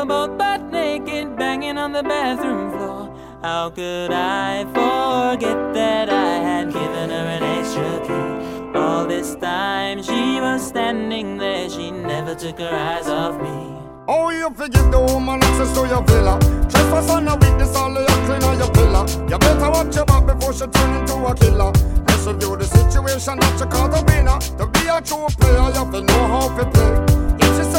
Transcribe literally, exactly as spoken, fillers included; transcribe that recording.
were both butt naked, banging on the bathroom floor. How could I forget that I had given her an extra key? All this time she was standing there, she never took her eyes off me. Oh, you forgive the woman access to your villa. Trespass on a weakness, all of your clean on your pillar. You better watch your back before she turn into a killer. Let's review the situation that you call the winner. To be a true player, you have to know how to play. If she